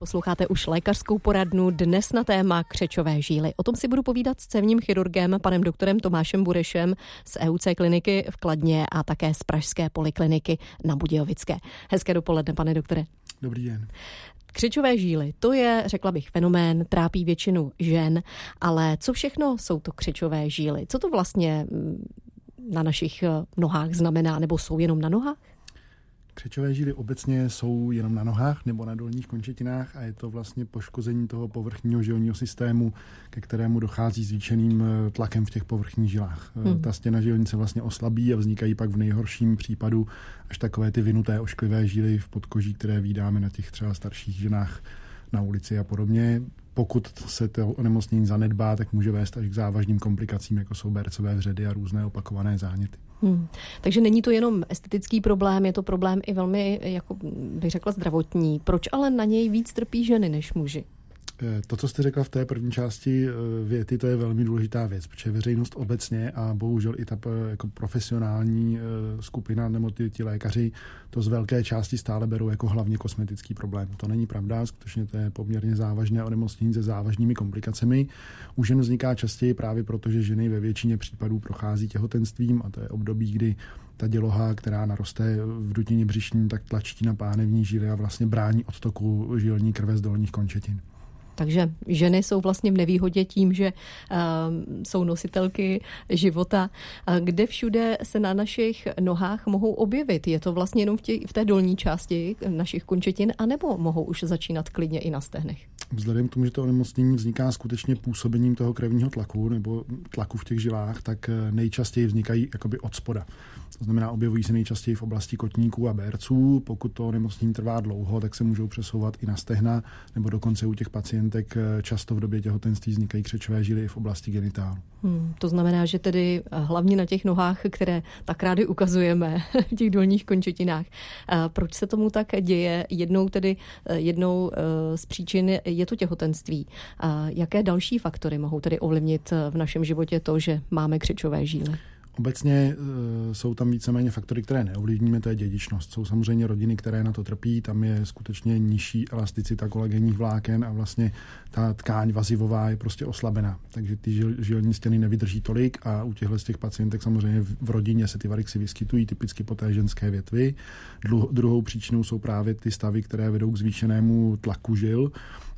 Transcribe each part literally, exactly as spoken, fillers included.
Posloucháte už lékařskou poradnu, dnes na téma křečové žíly. O tom si budu povídat s cévním chirurgem, panem doktorem Tomášem Burešem z E U C kliniky v Kladně a také z pražské polikliniky na Budějovické. Hezké dopoledne, pane doktore. Dobrý den. Křečové žíly, to je, řekla bych, fenomén, trápí většinu žen, ale co všechno jsou to křečové žíly? Co to vlastně na našich nohách znamená, nebo jsou jenom na nohách? Křečové žíly obecně jsou jenom na nohách nebo na dolních končetinách a je to vlastně poškození toho povrchního žilního systému, ke kterému dochází zvýšeným tlakem v těch povrchních žilách. Hmm. Ta stěna žilnice vlastně oslabí a vznikají pak v nejhorším případu až takové ty vinuté ošklivé žíly v podkoží, které vídáme na těch třeba starších ženách na ulici a podobně. Pokud se to onemocnění zanedbá, tak může vést až k závažným komplikacím, jako jsou bercové vředy a různé opakované záněty. Hmm. Takže není to jenom estetický problém, je to problém i velmi, jako bych řekla, zdravotní. Proč ale na něj víc trpí ženy než muži? To, co jste řekla v té první části věty, to je velmi důležitá věc, protože veřejnost obecně a bohužel i ta jako profesionální skupina nebo ty, ti lékaři to z velké části stále berou jako hlavně kosmetický problém. To není pravda, skutečně to je poměrně závažné onemocnění se závažnými komplikacemi. U žen vzniká častěji právě proto, že ženy ve většině případů prochází těhotenstvím a to je období, kdy ta děloha, která naroste v dutině břišní, tak tlačí na pánevní žíly a vlastně brání odtoku žilní krve z dolních končetin. Takže ženy jsou vlastně v nevýhodě tím, že uh, jsou nositelky života. Uh, kde všude se na našich nohách mohou objevit? Je to vlastně jenom v, tě, v té dolní části našich končetin, anebo mohou už začínat klidně i na stehnech? Vzhledem k tomu, že to onemocnění vzniká skutečně působením toho krevního tlaku nebo tlaku v těch žilách, tak nejčastěji vznikají jakoby od spoda. To znamená, objevují se nejčastěji v oblasti kotníků a berců. Pokud to onemocnění trvá dlouho, tak se můžou přesouvat i na stehna, nebo dokonce u těch pacientek často v době těhotenství vznikají křečové žíly i v oblasti genitálu. Hmm, to znamená, že tedy hlavně na těch nohách, které tak rádi ukazujeme, těch dolních končetinách. Proč se tomu tak děje? Jednou tedy, jednou z příčin je to těhotenství. Jaké další faktory mohou tedy ovlivnit v našem životě to, že máme křečové žíly? Obecně e, jsou tam víceméně faktory, které neovlivníme, to je dědičnost. Jsou samozřejmě rodiny, které na to trpí, tam je skutečně nižší elasticita kolagenních vláken a vlastně ta tkáň vazivová je prostě oslabená. Takže ty žil, žilní stěny nevydrží tolik a u těchto z těch pacientek samozřejmě v, v rodině se ty varixy vyskytují, typicky po té ženské větvi. Dlu, druhou příčinou jsou právě ty stavy, které vedou k zvýšenému tlaku žil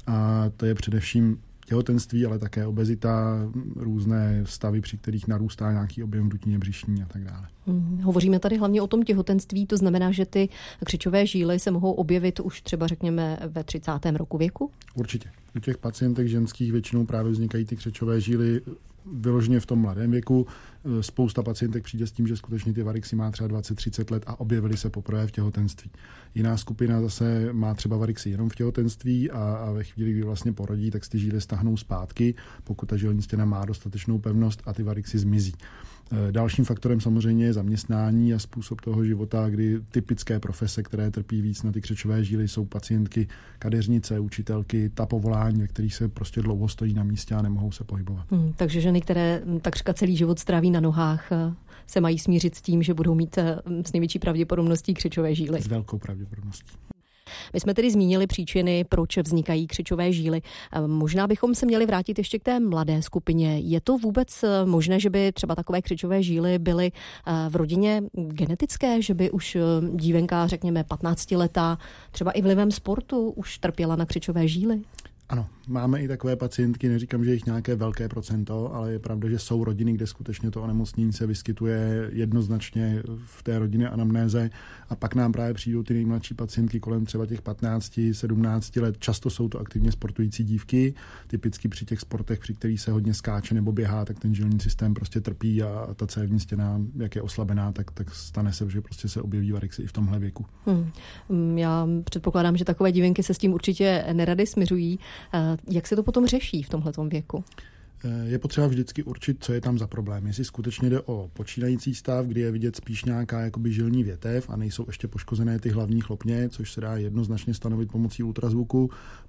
a to je především těhotenství, ale také obezita, různé stavy, při kterých narůstá nějaký objem dutině břišní a tak dále. Hmm, hovoříme tady hlavně o tom těhotenství, to znamená, že ty křečové žíly se mohou objevit už třeba řekněme ve třicátém roku věku? Určitě. U těch pacientek ženských většinou právě vznikají ty křečové žíly vyloženě v tom mladém věku. Spousta pacientek přijde s tím, že skutečně ty varixy má třeba dvacet třicet let a objevily se poprvé v těhotenství. Jiná skupina zase má třeba varixy jenom v těhotenství a, a ve chvíli, kdy vlastně porodí, tak ty žíly stahnou zpátky, pokud ta žilní stěna má dostatečnou pevnost a ty varixy zmizí. Dalším faktorem samozřejmě je zaměstnání a způsob toho života, kdy typické profese, které trpí víc na ty křečové žíly, jsou pacientky, kadeřnice, učitelky, ta povolání, ve kterých se prostě dlouho stojí na místě a nemohou se pohybovat. Hmm, takže ženy, které takřka celý život stráví na nohách, se mají smířit s tím, že budou mít s největší pravděpodobností křečové žíly. S velkou pravděpodobností. My jsme tedy zmínili příčiny, proč vznikají křečové žíly. Možná bychom se měli vrátit ještě k té mladé skupině. Je to vůbec možné, že by třeba takové křečové žíly byly v rodině genetické, že by už dívenka, řekněme patnáctiletá, třeba i vlivem sportu už trpěla na křečové žíly? Ano, máme i takové pacientky, neříkám, že jich nějaké velké procento, ale je pravda, že jsou rodiny, kde skutečně to onemocnění se vyskytuje jednoznačně v té rodině anamnéze a pak nám právě přijdou ty nejmladší pacientky kolem třeba těch patnácti sedmnácti let. Často jsou to aktivně sportující dívky, typicky při těch sportech, při kterých se hodně skáče nebo běhá, tak ten žilní systém prostě trpí a ta cévní stěna, jak je oslabená, tak, tak stane se, že prostě se objeví varixy i v tomhle věku. Hmm. Já předpokládám, že takové dívenky se s tím určitě nerady smiřují. Jak se to potom řeší v tomhletom věku? Je potřeba vždycky určit, co je tam za problém. Jestli skutečně jde o počínající stav, kdy je vidět spíš nějaká jakoby žilní větev a nejsou ještě poškozené ty hlavní chlopně, což se dá jednoznačně stanovit pomocí ultrazvuku.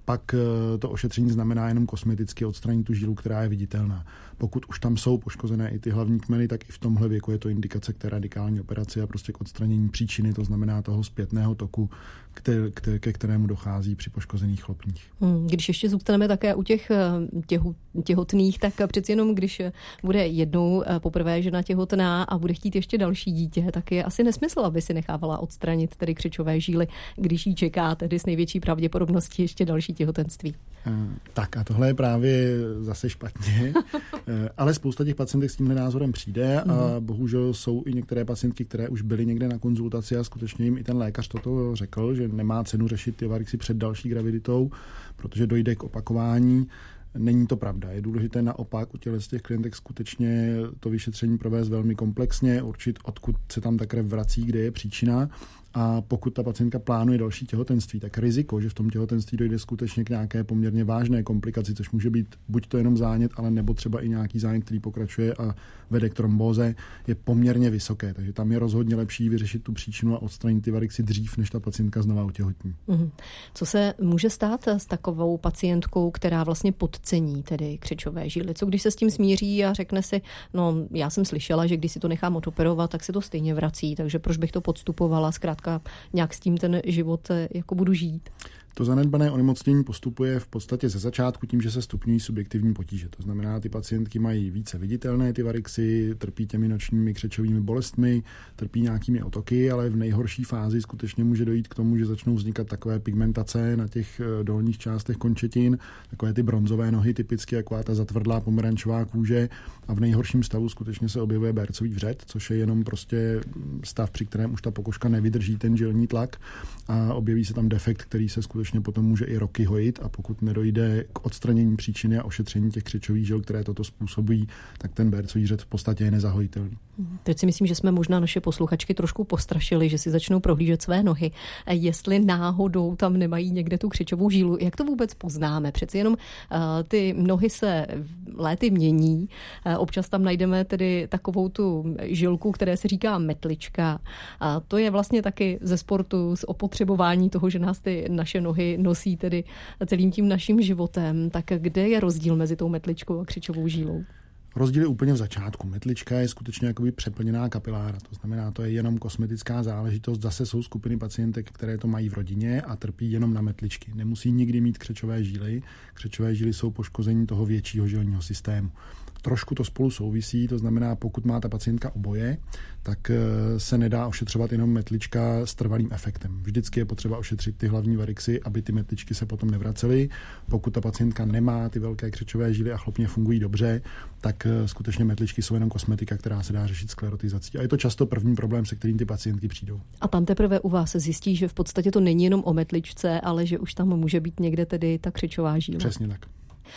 pak to ošetření znamená jenom kosmeticky odstranit tu žílu, která je viditelná. Pokud už tam jsou poškozené i ty hlavní kmeny, tak i v tomhle věku je to indikace k té radikální operaci a prostě k odstranění příčiny, to znamená toho zpětného toku, ke, ke, ke kterému dochází při poškozených chlopních. Když ještě zůstaneme také u těch těhu, těhotných, tak přeci jenom, když bude jednou poprvé žena těhotná a bude chtít ještě další dítě, tak je asi nesmysl, aby si nechávala odstranit tedy křečové žíly, když jí čeká tedy s největší pravděpodobností ještě další těhotenství. Tak a tohle je právě zase špatně, ale spousta těch pacientek s tímhle názorem přijde a bohužel jsou i některé pacientky, které už byly někde na konzultaci a skutečně jim i ten lékař toto řekl, že nemá cenu řešit ty varixy před další graviditou, protože dojde k opakování. Není to pravda. Je důležité naopak u těchto těch klientek skutečně to vyšetření provést velmi komplexně, určit, odkud se tam ta krev vrací, kde je příčina. A pokud ta pacientka plánuje další těhotenství, tak riziko, že v tom těhotenství dojde skutečně k nějaké poměrně vážné komplikaci, což může být buď to jenom zánět, ale nebo třeba i nějaký zánět, který pokračuje a vede k trombóze, je poměrně vysoké. Takže tam je rozhodně lepší vyřešit tu příčinu a odstranit ty varixy dřív, než ta pacientka znova otěhotní. Mm. Co se může stát s takovou pacientkou, která vlastně podcení tedy křečové žíly? Co když se s tím smíří a řekne si, no já jsem slyšela, že když si to nechám odoperovat, tak se to stejně vrací, takže proč bych to podstupovala, zkrátka nějak s tím ten život jako budu žít. To zanedbané onemocnění postupuje v podstatě ze začátku tím, že se stupňují subjektivní potíže. To znamená, ty pacientky mají více viditelné ty varixy, trpí těmi nočními křečovými bolestmi, trpí nějakými otoky, ale v nejhorší fázi skutečně může dojít k tomu, že začnou vznikat takové pigmentace na těch dolních částech končetin, takové ty bronzové nohy typicky, jako ta zatvrdlá pomerančová kůže, a v nejhorším stavu skutečně se objevuje Bércový vřed, což je jenom prostě stav, při kterém už ta pokožka nevydrží ten žilní tlak a objeví se tam defekt, který se skutečně potom může i roky hojit, a pokud nedojde k odstranění příčiny a ošetření těch křečových žil, které toto způsobují, tak ten Bércový vřed v podstatě je nezahojitelný. Teď si myslím, že jsme možná naše posluchačky trošku postrašili, že si začnou prohlížet své nohy. Jestli náhodou tam nemají někde tu křečovou žílu, jak to vůbec poznáme? Přeci jenom uh, ty nohy se léty mění. Uh, občas tam najdeme tedy takovou tu žilku, které se říká metlička. A to je vlastně taky ze sportu, z opotřebování toho, že nás ty naše nohy nosí tedy celým tím naším životem. Tak kde je rozdíl mezi tou metličkou a křečovou žílou? Rozdíl je úplně v začátku. Metlička je skutečně jakoby přeplněná kapilára, to znamená, to je jenom kosmetická záležitost. Zase jsou skupiny pacientek, které to mají v rodině a trpí jenom na metličky. Nemusí nikdy mít křečové žíly. Křečové žíly jsou poškození toho většího žilního systému. Trošku to spolu souvisí, to znamená, pokud má ta pacientka oboje, tak se nedá ošetřovat jenom metlička s trvalým efektem. Vždycky je potřeba ošetřit ty hlavní varixy, aby ty metličky se potom nevracely. Pokud ta pacientka nemá ty velké křečové žíly a chlopně fungují dobře, tak skutečně metličky jsou jenom kosmetika, která se dá řešit sklerotizací. A je to často první problém, se kterým ty pacientky přijdou. A tam teprve u vás se zjistí, že v podstatě to není jenom o metličce, ale že už tam může být někde tedy ta křečová žíla. Přesně tak.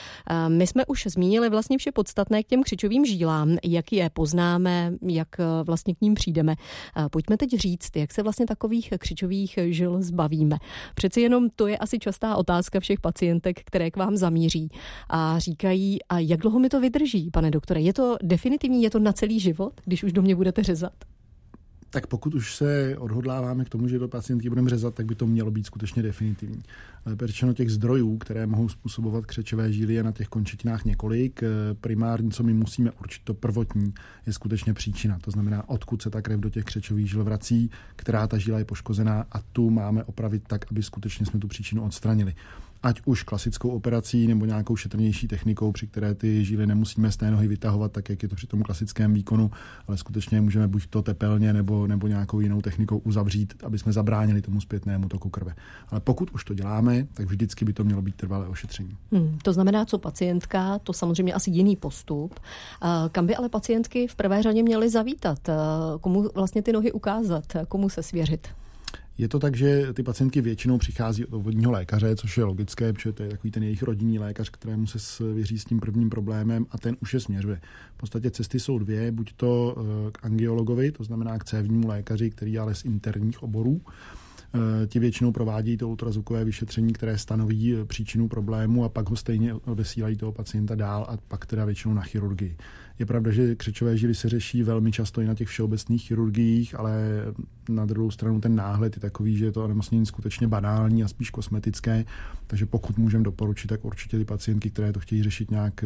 My jsme už zmínili vlastně vše podstatné k těm křečovým žílám, jak je poznáme, jak vlastně k ním přijdeme. Pojďme teď říct, jak se vlastně takových křečových žil zbavíme. Přeci jenom to je asi častá otázka všech pacientek, které k vám zamíří a říkají, a jak dlouho mi to vydrží, pane doktore? Je to definitivní, je to na celý život, když už do mě budete řezat? Tak pokud už se odhodláváme k tomu, že do pacientky budeme řezat, tak by to mělo být skutečně definitivní. Většinou těch zdrojů, které mohou způsobovat křečové žíly, je na těch končetinách několik. Primární, co my musíme určit, to prvotní, je skutečně příčina. To znamená, odkud se ta krev do těch křečových žil vrací, která ta žíla je poškozená, a tu máme opravit tak, aby skutečně jsme tu příčinu odstranili. Ať už klasickou operací nebo nějakou šetrnější technikou, při které ty žíly nemusíme z té nohy vytahovat, tak jak je to při tom klasickém výkonu, ale skutečně můžeme buď to tepelně nebo, nebo nějakou jinou technikou uzavřít, aby jsme zabránili tomu zpětnému toku krve. Ale pokud už to děláme, tak vždycky by to mělo být trvalé ošetření. Hmm, to znamená, co pacientka, to samozřejmě asi jiný postup. Kam by ale pacientky v prvé řadě měly zavítat? Komu vlastně ty nohy ukázat? Komu se svěřit? Je to tak, že ty pacientky většinou přichází od obvodního lékaře, což je logické, protože to je takový ten jejich rodinný lékař, kterému se svěří s tím prvním problémem, a ten už je směřuje. V podstatě cesty jsou dvě, buď to k angiologovi, to znamená k cévnímu lékaři, který je ale z interních oborů, Ti většinou provádí to ultrazvukové vyšetření, které stanoví příčinu problému a pak ho stejně odesílají toho pacienta dál a pak teda většinou na chirurgii. Je pravda, že křečové žíly se řeší velmi často i na těch všeobecných chirurgiích, ale na druhou stranu ten náhled je takový, že je to onemocnění skutečně banální a spíš kosmetické, takže pokud můžeme doporučit, tak určitě ty pacientky, které to chtějí řešit nějak,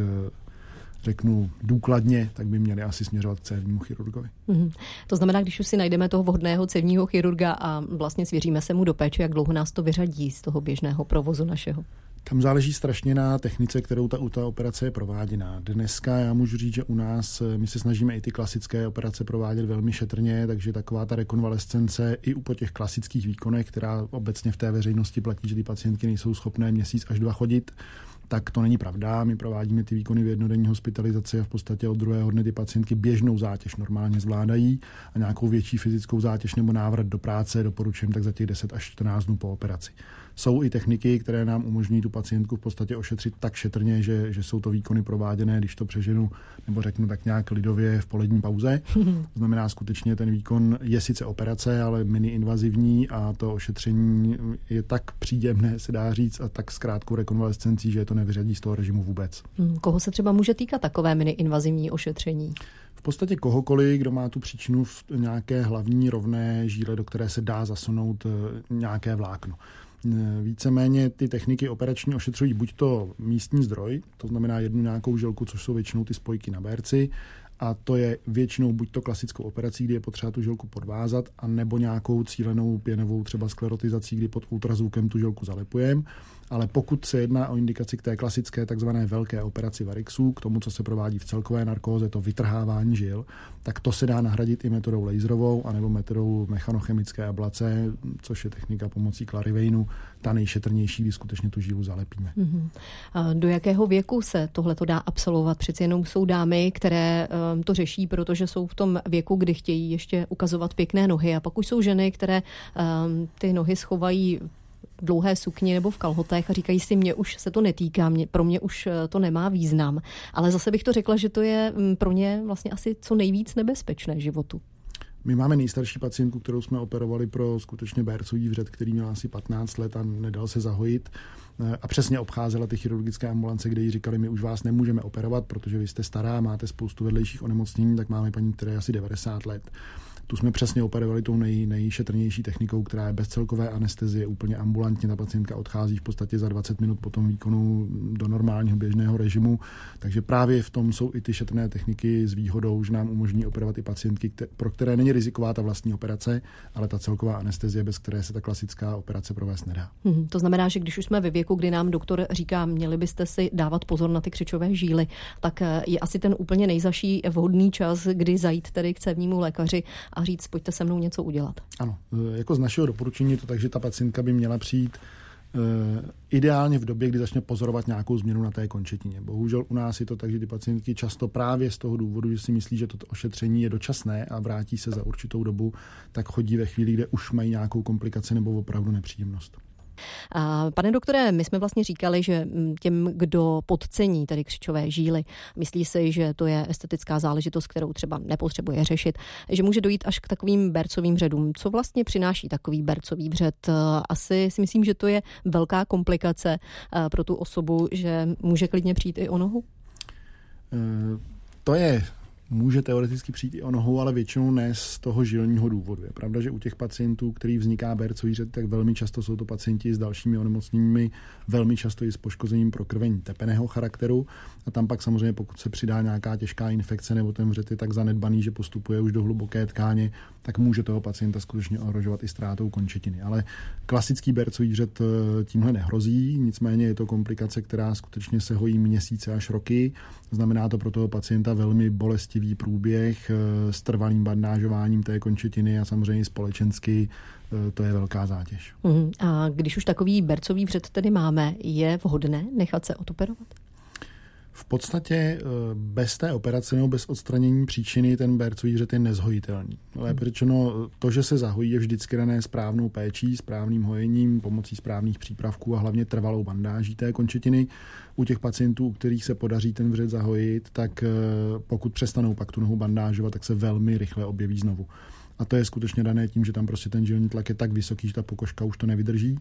řeknu, důkladně, tak by měli asi směřovat k cévnímu chirurgovi. Mm-hmm. To znamená, když už si najdeme toho vhodného cévního chirurga a vlastně svěříme se mu do péče, jak dlouho nás to vyřadí z toho běžného provozu našeho? Tam záleží strašně na technice, kterou ta, ta operace je prováděná. Dneska já můžu říct, že u nás my se snažíme i ty klasické operace provádět velmi šetrně, takže taková ta rekonvalescence i po těch klasických výkonech, která obecně v té veřejnosti platí, že ty pacientky nejsou schopné měsíc až dva chodit, tak to není pravda. My provádíme ty výkony v jednodenní hospitalizaci a v podstatě od druhého dne ty pacientky běžnou zátěž normálně zvládají a nějakou větší fyzickou zátěž nebo návrat do práce doporučujeme tak za těch deset až čtrnáct dnů po operaci. Jsou i techniky, které nám umožní tu pacientku v podstatě ošetřit tak šetrně, že, že jsou to výkony prováděné, když to přeženu nebo řeknu tak nějak lidově v polední pauze. To znamená skutečně ten výkon je sice operace, ale mini-invazivní a to ošetření je tak příjemné, se dá říct, a tak s krátkou rekonvalescencí, že je to nevyřadí z toho režimu vůbec. Koho se třeba může týkat takové mini-invazivní ošetření? V podstatě kohokoliv, kdo má tu příčinu v nějaké hlavní rovné žíle, do které se dá zasunout nějaké vlákno. Víceméně ty techniky operační ošetřují buď to místní zdroj, to znamená jednu nějakou žilku, což jsou většinou ty spojky na berci, a to je většinou buď to klasickou operací, kdy je potřeba tu žilku podvázat, a nebo nějakou cílenou pěnovou třeba sklerotizací, kdy pod ultrazvukem tu žilku zalepujeme. Ale pokud se jedná o indikaci k té klasické takzvané velké operaci varixů, k tomu, co se provádí v celkové narkóze, to vytrhávání žil, tak to se dá nahradit i metodou laserovou anebo metodou mechanochemické ablace, což je technika pomocí Clariveinu, ta nejšetrnější, kdy skutečně tu žilu zalepíme. Mm-hmm. A do jakého věku se tohle to dá absolvovat? Přeci jenom jsou dámy, které um, to řeší, protože jsou v tom věku, kdy chtějí ještě ukazovat pěkné nohy, a pak už jsou ženy, které um, ty nohy schovají dlouhé sukni nebo v kalhotech a říkají si, mě už se to netýká, mě, pro mě už to nemá význam. Ale zase bych to řekla, že to je pro ně vlastně asi co nejvíc nebezpečné životu. My máme nejstarší pacientku, kterou jsme operovali pro skutečně bercový vřet, který měl asi patnáct let a nedal se zahojit. A přesně obcházela ty chirurgické ambulance, kde jí říkali, my už vás nemůžeme operovat, protože vy jste stará, máte spoustu vedlejších onemocnění, tak máme paní, která je asi devadesát let. Tu jsme přesně operovali tou nej, nejšetrnější technikou, která je bez celkové anestezie, úplně ambulantně. Ta pacientka odchází v podstatě za dvacet minut po tom výkonu do normálního běžného režimu. Takže právě v tom jsou i ty šetrné techniky s výhodou, že nám umožní operovat i pacientky, kter- pro které není riziková ta vlastní operace, ale ta celková anestezie, bez které se ta klasická operace provést nedá. Hmm, to znamená, že když už jsme ve věku, kdy nám doktor říká, měli byste si dávat pozor na ty křečové žíly, tak je asi ten úplně nejzaší vhodný čas, kdy zajít tedy k cévnímu lékaři a říct, pojďte se mnou něco udělat. Ano, jako z našeho doporučení je to tak, že ta pacientka by měla přijít e, ideálně v době, kdy začne pozorovat nějakou změnu na té končetině. Bohužel u nás je to tak, že ty pacientky často právě z toho důvodu, že si myslí, že to ošetření je dočasné a vrátí se za určitou dobu, tak chodí ve chvíli, kde už mají nějakou komplikaci nebo opravdu nepříjemnost. A pane doktore, my jsme vlastně říkali, že těm, kdo podcení tedy křečové žíly, myslí si, že to je estetická záležitost, kterou třeba nepotřebuje řešit, že může dojít až k takovým bercovým vředům. Co vlastně přináší takový bercový vřed? Asi si myslím, že to je velká komplikace pro tu osobu, že může klidně přijít i o nohu? E, to je... Může teoreticky přijít i o nohu, ale většinou ne z toho žilního důvodu. Je pravda, že u těch pacientů, který vzniká bercový vřet, tak velmi často jsou to pacienti s dalšími onemocněními, velmi často i s poškozením prokrvení tepenného charakteru. A tam pak samozřejmě, pokud se přidá nějaká těžká infekce nebo ten vřet je tak zanedbaný, že postupuje už do hluboké tkáně, tak může toho pacienta skutečně ohrožovat i ztrátou končetiny. Ale klasický bercový vřet tímhle nehrozí, nicméně je to komplikace, která skutečně se hojí měsíce až roky. Znamená to pro toho pacienta velmi bolestivý průběh s trvalým bandážováním té končetiny a samozřejmě společensky to je velká zátěž. Mm, a když už takový bercový vřet tedy máme, je vhodné nechat se odoperovat? V podstatě bez té operace nebo bez odstranění příčiny ten bercový vřet je nezhojitelný. Lépe řečeno, to, že se zahojí, je vždycky dané správnou péčí, správným hojením, pomocí správných přípravků a hlavně trvalou bandáží té končetiny. U těch pacientů, u kterých se podaří ten vřet zahojit, tak pokud přestanou pak tu nohu bandážovat, tak se velmi rychle objeví znovu. A a to je skutečně dané tím, že tam prostě ten žilní tlak je tak vysoký, že ta pokožka už to nevydrží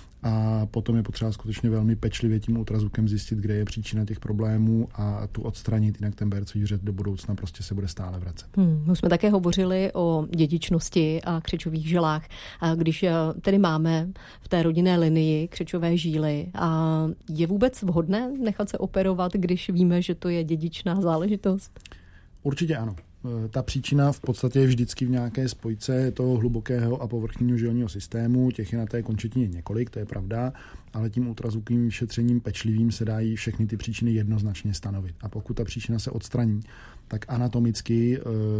a potom je potřeba skutečně velmi pečlivě tím ultrazvukem zjistit, kde je příčina těch problémů a tu odstranit, jinak ten Bairdův vřet do budoucna prostě se bude stále vracet. Hmm, my jsme také hovořili o dědičnosti a křečových žilách. A když tedy máme v té rodinné linii křečové žíly, a je vůbec vhodné nechat se operovat, když víme, že to je dědičná záležitost? Určitě ano. Ta příčina v podstatě je vždycky v nějaké spojce toho hlubokého a povrchního žilního systému. Těch je na té končetině několik, to je pravda, ale tím ultrazvukovým šetřením pečlivým se dají všechny ty příčiny jednoznačně stanovit. A pokud ta příčina se odstraní, tak anatomicky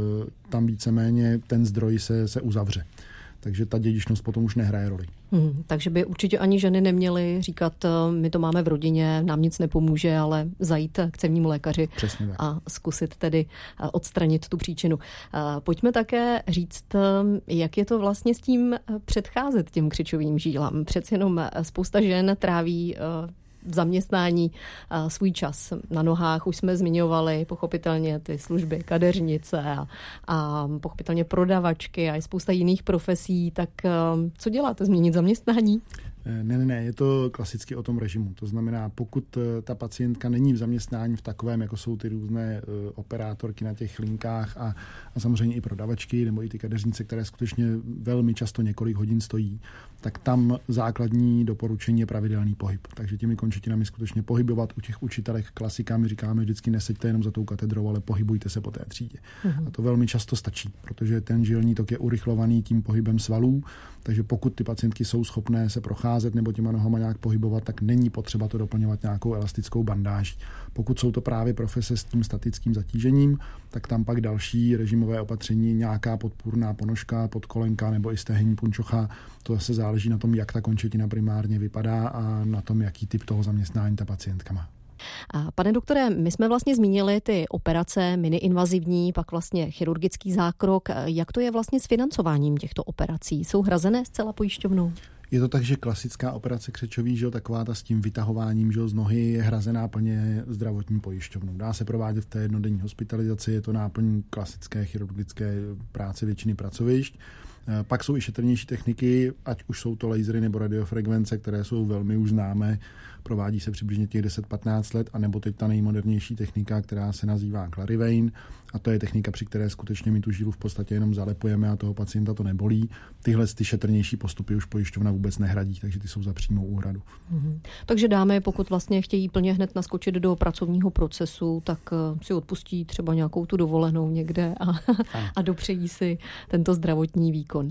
tam víceméně ten zdroj se, se uzavře. Takže ta dědičnost potom už nehraje roli. Hmm, takže by určitě ani ženy neměly říkat, my to máme v rodině, nám nic nepomůže, ale zajít k cévnímu lékaři a zkusit tedy odstranit tu příčinu. Pojďme také říct, jak je to vlastně s tím předcházet těm křečovým žílám. Přeci jenom spousta žen tráví v zaměstnání svůj čas na nohách. Už jsme zmiňovali pochopitelně ty služby kadeřnice a, a pochopitelně prodavačky a je spousta jiných profesí. Tak co děláte? Změnit zaměstnání? Ne, ne, ne, je to klasicky o tom režimu. To znamená, pokud ta pacientka není v zaměstnání v takovém, jako jsou ty různé operátorky na těch linkách a, a samozřejmě i prodavačky nebo i ty kadeřnice, které skutečně velmi často několik hodin stojí, tak tam základní doporučení je pravidelný pohyb. Takže těmi končetinami skutečně pohybovat u těch učitelek klasika. My říkáme vždycky neseďte jenom za tou katedrou, ale pohybujte se po té třídě. Uh-huh. A to velmi často stačí, protože ten žilní tok je urychlovaný tím pohybem svalů, takže pokud ty pacientky jsou schopné se procházet nebo těma nohama nějak pohybovat, tak není potřeba to doplňovat nějakou elastickou bandáží. Pokud jsou to právě profese s tím statickým zatížením, tak tam pak další režimové opatření, nějaká podpůrná ponožka, podkolenka nebo i stehenní punčocha, to zase záleží na tom, jak ta končetina primárně vypadá a na tom, jaký typ toho zaměstnání ta pacientka má. A pane doktore, my jsme vlastně zmínili ty operace miniinvazivní, pak vlastně chirurgický zákrok. Jak to je vlastně s financováním těchto operací? Jsou hrazené zcela pojišťovnou? Je to tak, že klasická operace křečových žil, taková ta s tím vytahováním žil z nohy, je hrazená plně zdravotní pojišťovnou. Dá se provádět v té jednodenní hospitalizaci, je to náplň klasické chirurgické práce většiny pracovišť. Pak jsou i šetrnější techniky, ať už jsou to lasery nebo radiofrekvence, které jsou velmi už známé, provádí se přibližně těch deset patnáct let, anebo teď ta nejmodernější technika, která se nazývá Clarivane, a to je technika, při které skutečně my tu žílu v podstatě jenom zalepujeme a toho pacienta to nebolí. Tyhle ty šetrnější postupy už pojišťovna vůbec nehradí, takže ty jsou za přímou úhradu. Mm-hmm. Takže dámy, pokud vlastně chtějí plně hned naskočit do pracovního procesu, tak si odpustí třeba nějakou tu dovolenou někde a, a dopřejí si tento zdravotní výkon.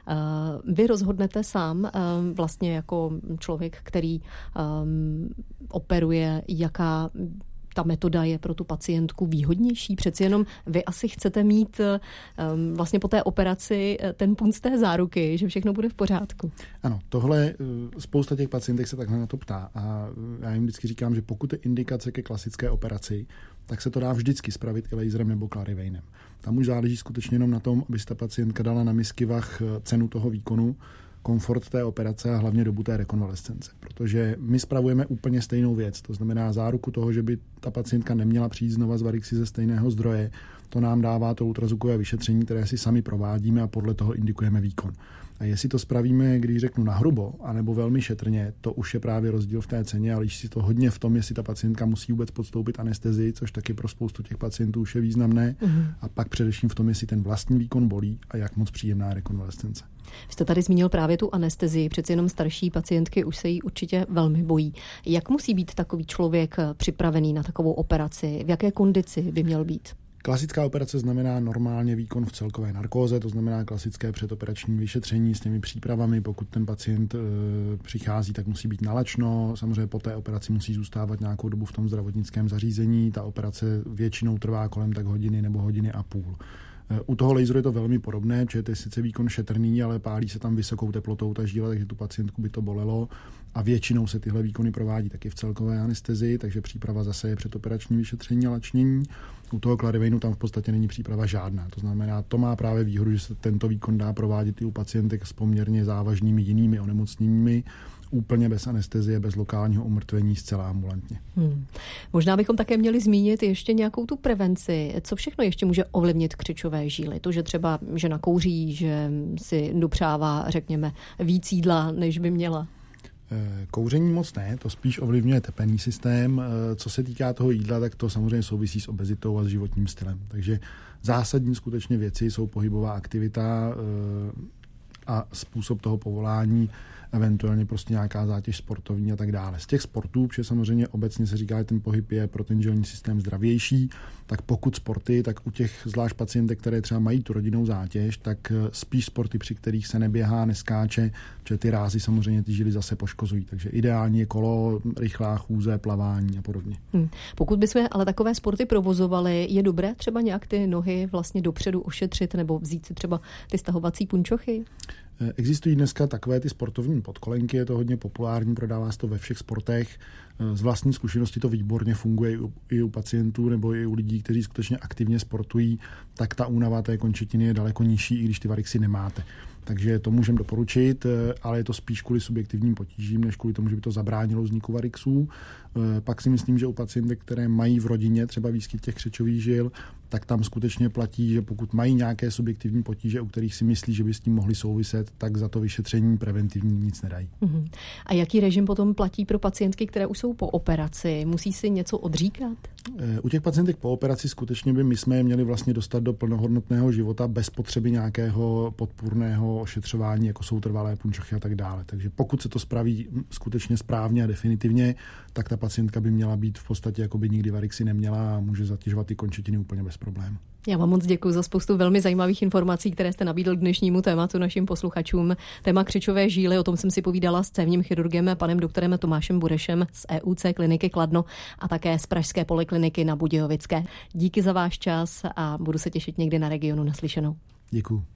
Vy rozhodnete sám vlastně jako člověk, který um, operuje, jaká ta metoda je pro tu pacientku výhodnější. Přeci jenom vy asi chcete mít um, vlastně po té operaci ten punc té záruky, že všechno bude v pořádku. Ano, tohle spousta těch pacientek se takhle na to ptá a já jim vždycky říkám, že pokud je indikace ke klasické operaci, tak se to dá vždycky spravit i laserem nebo Clarivanem. Tam už záleží skutečně jenom na tom, aby si ta pacientka dala na misky vah cenu toho výkonu, komfort té operace a hlavně dobu té rekonvalescence. Protože my spravujeme úplně stejnou věc. To znamená záruku toho, že by ta pacientka neměla přijít znova z varixy ze stejného zdroje. To nám dává to ultrazvukové vyšetření, které si sami provádíme a podle toho indikujeme výkon. A jestli to spravíme, když řeknu nahrubo, anebo velmi šetrně, to už je právě rozdíl v té ceně, ale si to hodně v tom, jestli ta pacientka musí vůbec podstoupit anestezii, což taky pro spoustu těch pacientů už je významné, mm. a pak především v tom, jestli ten vlastní výkon bolí a jak moc příjemná rekonvalescence. Vy jste tady zmínil právě tu anestezii, přeci jenom starší pacientky už se jí určitě velmi bojí. Jak musí být takový člověk připravený na takovou operaci? V jaké kondici by měl být? Klasická operace znamená normálně výkon v celkové narkóze, to znamená klasické předoperační vyšetření s těmi přípravami. Pokud ten pacient e, přichází, tak musí být nalačno. Samozřejmě po té operaci musí zůstávat nějakou dobu v tom zdravotnickém zařízení. Ta operace většinou trvá kolem tak hodiny nebo hodiny a půl. U toho laseru je to velmi podobné, protože to je sice výkon šetrný, ale pálí se tam vysokou teplotou ta žíla, takže tu pacientku by to bolelo. A většinou se tyhle výkony provádí taky v celkové anestezii, takže příprava zase je předoperační vyšetření a lačnění. U toho Clarivanu tam v podstatě není příprava žádná. To znamená, to má právě výhodu, že se tento výkon dá provádět i u pacientek s poměrně závažnými jinými onemocněními. úplně bez anestezie, bez lokálního umrtvení, zcela ambulantně. Hmm. Možná bychom také měli zmínit ještě nějakou tu prevenci. Co všechno ještě může ovlivnit křečové žíly? To, že třeba žena kouří, že si dopřává, řekněme, víc jídla, než by měla? Kouření moc ne, to spíš ovlivňuje tepenný systém. Co se týká toho jídla, tak to samozřejmě souvisí s obezitou a s životním stylem. Takže zásadní skutečně věci jsou pohybová aktivita a způsob toho povolání, eventuálně prostě nějaká zátěž sportovní a tak dále. Z těch sportů, protože samozřejmě obecně se říká, že ten pohyb je pro ten žilní systém zdravější, tak pokud sporty, tak u těch zvlášť pacientek, které třeba mají tu rodinnou zátěž, tak spíš sporty, při kterých se neběhá, neskáče, protože ty rázy samozřejmě ty žily zase poškozují. Takže ideální je kolo, rychlá chůze, plavání a podobně. Hmm. Pokud bychom ale takové sporty provozovali, je dobré třeba nějak ty nohy vlastně dopředu ošetřit nebo vzít si třeba ty stahovací punčochy? Existují dneska takové ty sportovní podkolenky, je to hodně populární, prodává se to ve všech sportech. Z vlastní zkušenosti to výborně funguje i u pacientů nebo i u lidí, kteří skutečně aktivně sportují, tak ta únava té končetiny je daleko nižší, i když ty varixy nemáte. Takže to můžeme doporučit, ale je to spíš kvůli subjektivním potížím, než kvůli tomu, že by to zabránilo vzniku varixů. Pak si myslím, že u pacientek, které mají v rodině třeba výskyt těch křečových žil, tak tam skutečně platí, že pokud mají nějaké subjektivní potíže, u kterých si myslí, že by s tím mohli souviset, tak za to vyšetření preventivní nic nedají. Uh-huh. A jaký režim potom platí pro pacientky, které už jsou po operaci? Musí si něco odříkat? U těch pacientek po operaci skutečně by my jsme je měli vlastně dostat do plnohodnotného života bez potřeby nějakého podpůrného ošetřování, jako jsou trvalé punčochy a tak dále. Takže pokud se to spraví skutečně správně a definitivně, tak ta pacientka by měla být v podstatě, jako by nikdy varixy neměla a může zatěžovat ty končetiny úplně bez problémů. Já vám moc děkuji za spoustu velmi zajímavých informací, které jste nabídl k dnešnímu tématu našim posluchačům. Téma křečové žíly, o tom jsem si povídala s cévním chirurgem panem doktorem Tomášem Burešem z E U C kliniky Kladno a také z pražské polikliniky na Budějovické. Díky za váš čas a budu se těšit někdy na Regionu naslyšenou. Děkuji.